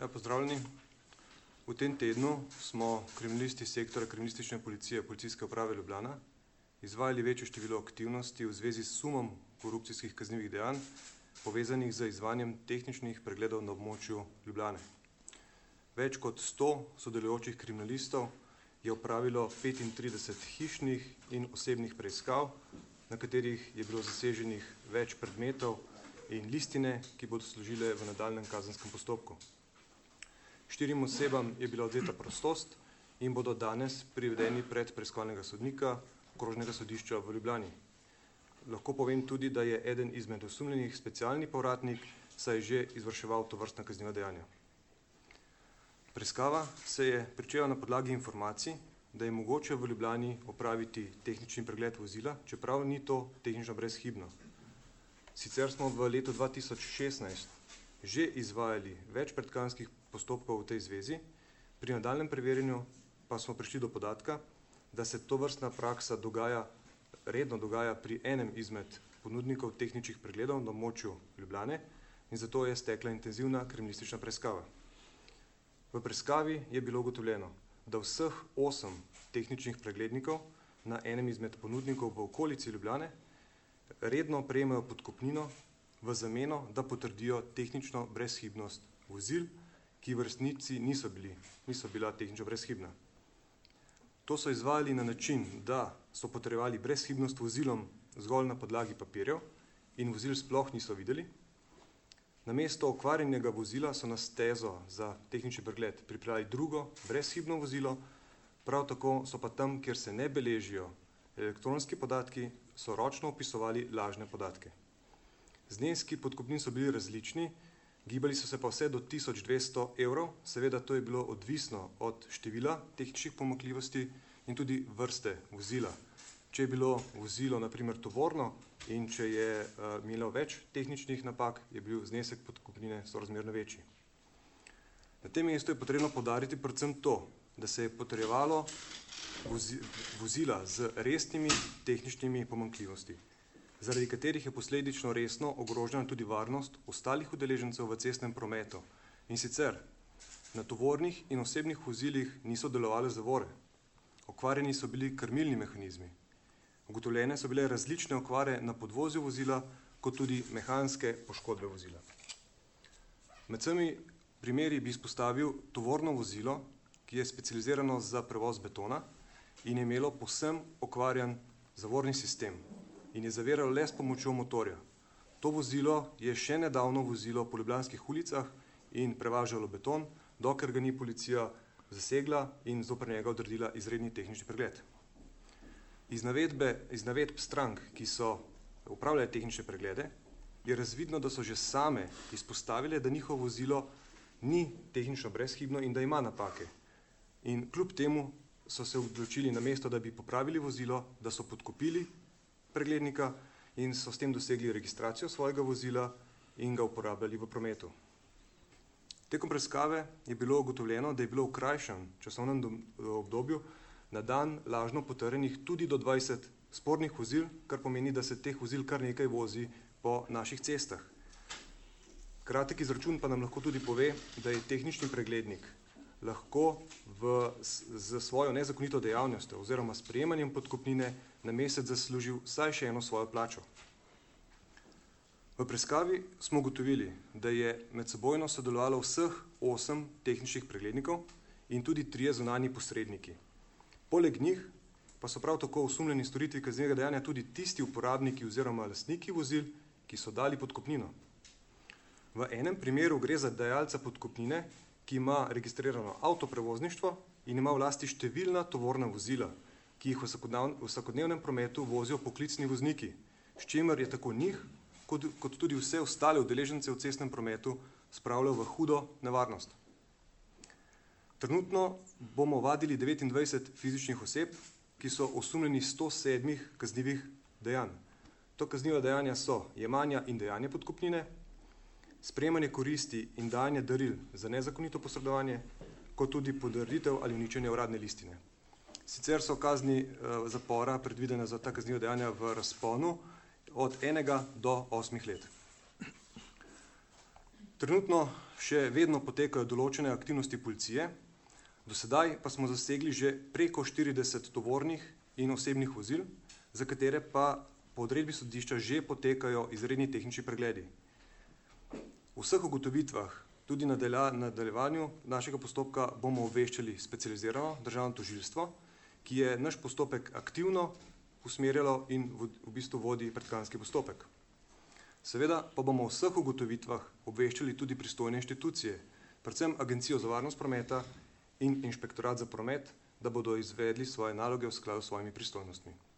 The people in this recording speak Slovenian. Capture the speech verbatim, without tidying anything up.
Ja, pozdravljeni. V tem tednu smo kriminalisti sektora kriminalistične policije Policijske uprave Ljubljana izvajali večje število aktivnosti v zvezi s sumom korupcijskih kaznivih dejanj, povezanih z izvajanjem tehničnih pregledov na območju Ljubljane. Več kot sto sodelujočih kriminalistov je opravilo petintrideset hišnih in osebnih preiskav, na katerih je bilo zaseženih več predmetov in listine, ki bodo služile v nadaljnjem kazenskem postopku. Štirim osebam je bila odvzeta prostost in bodo danes privedeni pred preiskovalnega sodnika Okrožnega sodišča v Ljubljani. Lahko povem tudi, da je eden izmed osumljenih specialni povratnik, saj je že izvrševal tovrstna kazniva dejanja. Preiskava se je pričela na podlagi informacij, da je mogoče v Ljubljani opraviti tehnični pregled vozila, čeprav ni to tehnično brezhibno. Sicer smo v letu dva tisoč šestnajst že izvajali več predkazenskih postopkov v tej zvezi, pri nadaljnjem preverjanju pa smo prišli do podatka, da se tovrstna praksa dogaja, redno dogaja pri enem izmed ponudnikov tehničnih pregledov na območju Ljubljane in zato je stekla intenzivna kriminalistična preiskava. V preiskavi je bilo ugotovljeno, da vseh osem tehničnih preglednikov na enem izmed ponudnikov v okolici Ljubljane redno prejemajo podkupnino v zameno, da potrdijo tehnično brezhibnost vozil, ki v resnici niso bili, niso bila tehnično brezhibna. To so izvajali na način, da so potrjevali brezhibnost vozilom zgolj na podlagi papirjev in vozil sploh niso videli. Namesto okvarjenega vozila so na stezo za tehnični pregled pripravili drugo, brezhibno vozilo, prav tako so pa tam, kjer se ne beležijo elektronski podatki, so ročno vpisovali lažne podatke. Zneski podkupnin so bili različni, gibali so se pa vse do tisoč dvesto evrov, seveda to je bilo odvisno od števila tehničnih pomanjkljivosti in tudi vrste vozila. Če je bilo vozilo na primer tovorno in če je uh, imelo več tehničnih napak, je bil znesek podkupnine sorazmerno večji. Na tem mestu je potrebno poudariti predvsem to, da se je potrjevalo vozi, vozila z resnimi tehničnimi pomanjkljivosti, zaradi katerih je posledično resno ogrožena tudi varnost ostalih udeležencev v cestnem prometu. In sicer, na tovornih in osebnih vozilih niso delovale zavore. Okvarjeni so bili krmilni mehanizmi. Ugotovljene so bile različne okvare na podvozju vozila, kot tudi mehanske poškodbe vozila. Med vsemi primeri bi izpostavil tovorno vozilo, ki je specializirano za prevoz betona in je imelo povsem okvarjen zavorni sistem in je zaviralo le s pomočjo motorja. To vozilo je še nedavno vozilo po ljubljanskih ulicah in prevažalo beton, dokler ga ni policija zasegla in zoper njega odredila izredni tehnični pregled. Iz navedbe, iz navedb strank, ki so upravljale tehnične preglede, je razvidno, da so že same izpostavile, da njihovo vozilo ni tehnično brezhibno in da ima napake. In kljub temu so se odločili namesto, da bi popravili vozilo, da so podkupili preglednika in so s tem dosegli registracijo svojega vozila in ga uporabljali v prometu. Tekom preiskave je bilo ugotovljeno, da je bilo v krajšem časovnem obdobju na dan lažno potrjenih tudi do dvajset spornih vozil, kar pomeni, da se teh vozil kar nekaj vozi po naših cestah. Kratek izračun pa nam lahko tudi pove, da je tehnični preglednik lahko v, z svojo nezakonito dejavnostjo oziroma sprejemanjem podkupnine na mesec zaslužil vsaj še eno svojo plačo. V preiskavi smo ugotovili, da je medsebojno sodelovalo vseh osem tehničnih preglednikov in tudi trije zunanji posredniki. Poleg njih pa so prav tako osumljeni storitvi kaznivega dejanja tudi tisti uporabniki oziroma lastniki vozil, ki so dali podkupnino. V enem primeru gre za dajalca podkupnine, ki ima registrirano avtoprevozništvo in ima v lasti številna tovorna vozila, ki jih v vsakodnevnem prometu vozijo poklicni vozniki, s čimer je tako njih, kot, kot tudi vse ostale udeležence v cestnem prometu spravljal v hudo nevarnost. Trenutno bomo vadili devetindvajset fizičnih oseb, ki so osumljeni sto sedmih kaznivih dejanj. To kazniva dejanja so jemanja in dejanje podkupnine, sprejemanje koristi in dajanje daril za nezakonito posredovanje, kot tudi podaritev ali uničenje uradne listine. Sicer so kazni uh, zapora predvidene za ta kazniva dejanja v razponu od enega do osmih let. Trenutno še vedno potekajo določene aktivnosti policije, do sedaj pa smo zasegli že preko štirideset tovornih in osebnih vozil, za katere pa po odredbi sodišča že potekajo izredni tehnični pregledi. V vseh ugotovitvah, tudi na nadaljevanju našega postopka, bomo obveščali specializirano državno tožilstvo, ki je naš postopek aktivno usmerjalo in v bistvu vodi predkazenski postopek. Seveda pa bomo v vseh ugotovitvah obveščali tudi pristojne inštitucije, predvsem Agencijo za varnost prometa in Inšpektorat za promet, da bodo izvedli svoje naloge v skladu s svojimi pristojnostmi.